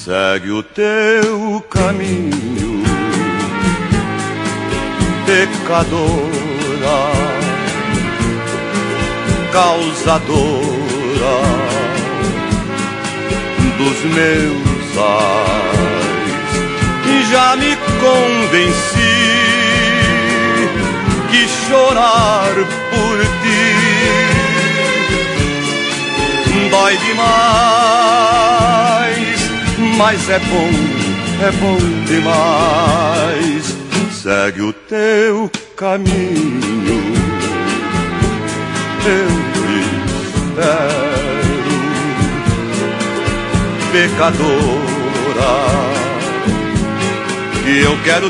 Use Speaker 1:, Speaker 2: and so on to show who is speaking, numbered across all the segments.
Speaker 1: Segue o teu caminho, pecadora, causadora dos meus ais. Já me convenci que chorar por ti dói demais, mas é bom demais. Segue o teu caminho, eu espero, pecadora, que eu quero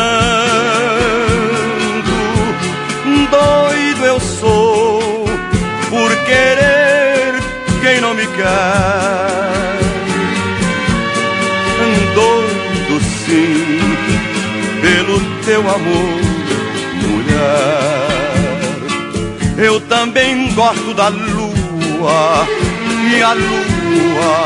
Speaker 1: tanto. Doido eu sou por querer quem não me quer. Doido sim pelo teu amor, mulher. Eu também gosto da lua, e a lua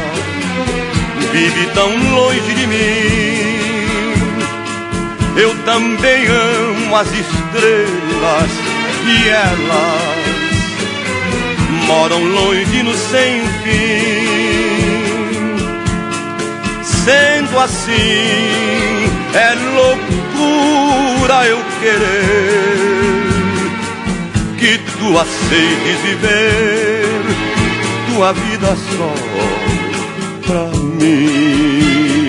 Speaker 1: vive tão longe de mim. Eu também amo as estrelas, e elas moram longe no sem fim. Sendo assim, é loucura eu querer que tu aceites viver tua vida só pra mim.